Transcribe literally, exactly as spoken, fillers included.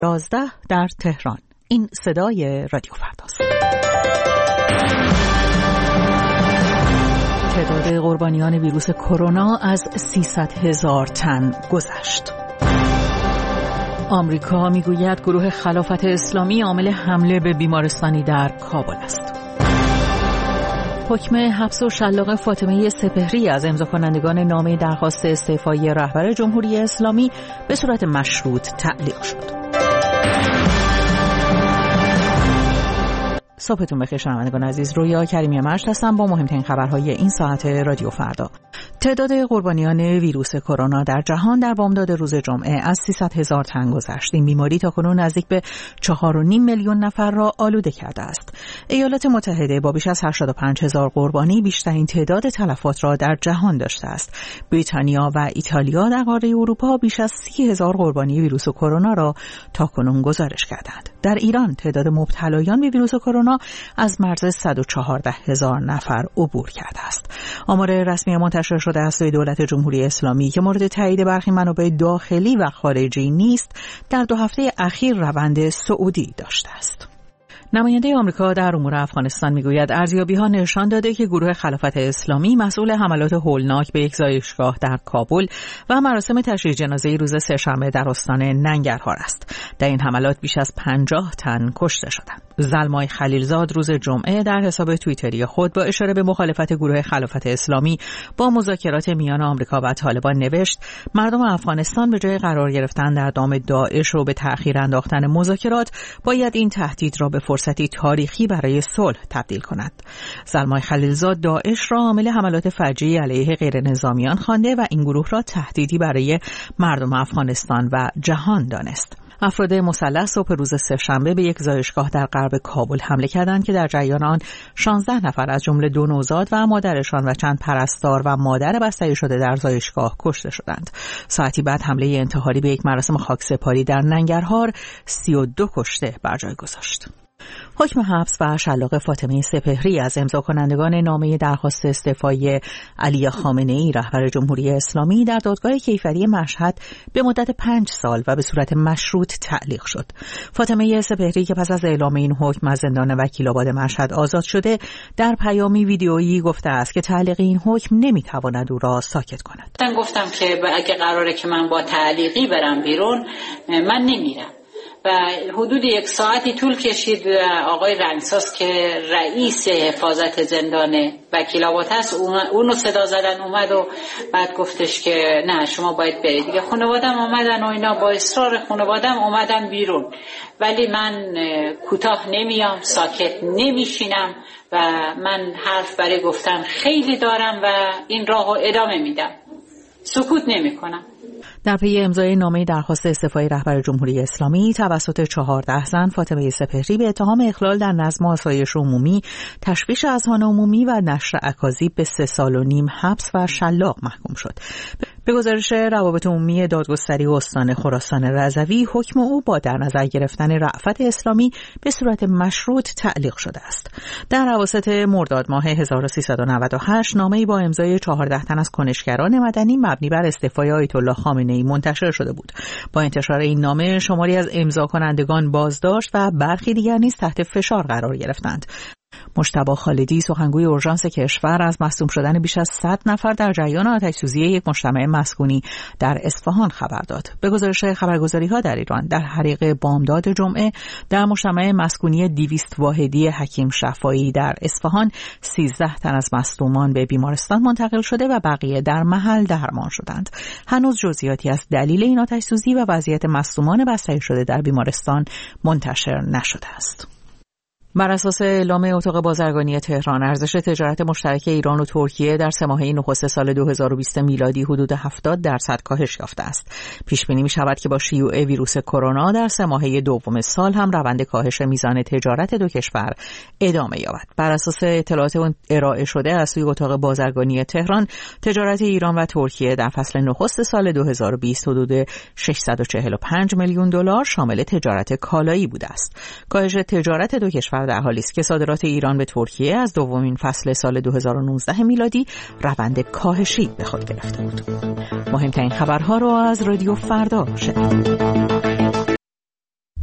یازده در تهران. این صدای رادیو فرداست. تعداد قربانیان ویروس کرونا از سیصد هزار تن گذشت. آمریکا میگوید گروه خلافت اسلامی عامل حمله به بیمارستانی در کابل است. حکم حبس و شلاق فاطمه سپهری از امضا کنندگان نامه درخواست استعفای رهبر جمهوری اسلامی به صورت مشروط تعلیق شد. صبحتون بخیر شنوندگان عزیز، رویا کریمی مجد هستم با مهمترین خبرهای این ساعت رادیو فردا. تعداد قربانیان ویروس کرونا در جهان در بامداد روز جمعه از سیصد هزار تن گذشت. این بیماری تاکنون نزدیک به چهار و نیم میلیون نفر را آلوده کرده است. ایالات متحده با بیش از هشتاد و پنج هزار قربانی بیشترین تعداد تلفات را در جهان داشته است. بریتانیا و ایتالیا در قاره اروپا بیش از سی هزار قربانی ویروس کرونا را تاکنون گزارش کردند. در ایران تعداد مبتلایان به ویروس کرونا از مرز صد و چهارده هزار نفر عبور کرده است. آمار رسمی منتشر شده از سوی دولت جمهوری اسلامی که مورد تایید برخی منابع داخلی و خارجی نیست، در دو هفته اخیر روند صعودی داشته است. نماینده آمریکا در امور افغانستان میگوید ارزیابی‌ها نشان داده که گروه خلافت اسلامی مسئول حملات هولناک به یک زایشگاه در کابل و مراسم تشییع جنازه روز سه‌شنبه در استان ننگرهار است. در این حملات بیش از پنجاه تن کشته شدند. زلمای خلیلزاد روز جمعه در حساب توییتری خود با اشاره به مخالفت گروه خلافت اسلامی با مذاکرات میان آمریکا و طالبان نوشت: مردم افغانستان به جای قرار گرفتن در دام داعش و به تأخیر انداختن مذاکرات باید این تهدید را به فرصتی تاریخی برای صلح تبدیل کند. زلمای خلیلزاد داعش را عامل حملات فجیعی علیه غیر نظامیان خوانده و این گروه را تهدیدی برای مردم افغانستان و جهان دانست. افراد مسلح صبح روز سه‌شنبه به یک زایشگاه در غرب کابل حمله کردند که در جریان آن شانزده نفر از جمله دو نوزاد و مادرشان و چند پرستار و مادر بستری شده در زایشگاه کشته شدند. ساعتی بعد حمله انتحاری به یک مراسم خاکسپاری در ننگرهار سی و دو کشته بر جای گذاشت. حکم حبس و شلاق فاطمه سپهری از امضا کنندگان نامه درخواست استعفای علی خامنه‌ای رهبر جمهوری اسلامی در دادگاه کیفری مشهد به مدت پنج سال و به صورت مشروط تعلیق شد. فاطمه سپهری که پس از اعلام این حکم از زندان وکیل‌آباد مشهد آزاد شده، در پیامی ویدیویی گفته است که تعلیق این حکم نمیتواند او را ساکت کند. من گفتم که اگه قراره که من با تعلیقی برم بیرون، من نمیرم. و حدود یک ساعتی طول کشید. آقای رنگساز که رئیس حفاظت زندان وکیل‌آباد هست اونو صدا زدن اومد و بعد گفتش که نه شما باید برید دیگه. خانوادم اومدن و اینا با اصرار خانوادم اومدن بیرون، ولی من کوتاه نمیام، ساکت نمیشینم و من حرف برای گفتن خیلی دارم و این راهو ادامه میدم، سکوت نمیکنم. در پی امضای نامه درخواست استعفای رهبر جمهوری اسلامی توسط چهارده زن، فاطمه سپهری به اتهام اخلال در نظم و آسایش عمومی، تشویش اذهان عمومی و نشر اکاذیب به سه سال و نیم حبس و شلاق محکوم شد. به گزارش روابط عمومی دادگستری استان خراسان رضوی، حکم او با در نظر گرفتن رأفت اسلامی به صورت مشروط تعلیق شده است. در اواسط مرداد ماه هزار و سیصد و نود و هشت نامه‌ای با امضای چهارده تن از کنشگران مدنی مبنی بر استعفای آیت الله خامنه‌ای منتشر شده بود. با انتشار این نامه شماری از امضا کنندگان بازداشت و برخی دیگر نیز تحت فشار قرار گرفتند. مجتبی خالدی، سخنگوی اورژانس کشور، از مصدوم شدن بیش از صد نفر در جریان آتش‌سوزی یک مجتمع مسکونی در اصفهان خبر داد. به گزارش خبرگزاری‌ها در ایران، در حریق بامداد جمعه در مجتمع مسکونی دویست واحدی حکیم شفایی در اصفهان، سیزده تن از مصدومان به بیمارستان منتقل شده و بقیه در محل درمان شدند. هنوز جزئیاتی از دلیل این آتش‌سوزی و وضعیت مصدومان بستری شده در بیمارستان منتشر نشده است. بر اساس اعلام اتاق بازرگانی تهران، ارزش تجارت مشترک ایران و ترکیه در سه ماهه نخست سال دو هزار و بیست میلادی حدود هفتاد درصد کاهش یافته است. پیش بینی می شود که با شیوع ویروس کرونا در سه ماهه دوم سال هم روند کاهش میزان تجارت دو کشور ادامه یابد. بر اساس اطلاعات ارائه شده از سوی اتاق بازرگانی تهران، تجارت ایران و ترکیه در فصل نخست سال دو هزار و بیست حدود ششصد و چهل و پنج میلیون دلار شامل تجارت کالایی بوده است. کاهش تجارت دو کشور در حالی است که صادرات ایران به ترکیه از دومین فصل سال دو هزار و نوزده میلادی روند کاهشی به خود گرفته بود. مهمترین خبرها را از رادیو فردا شنیدید.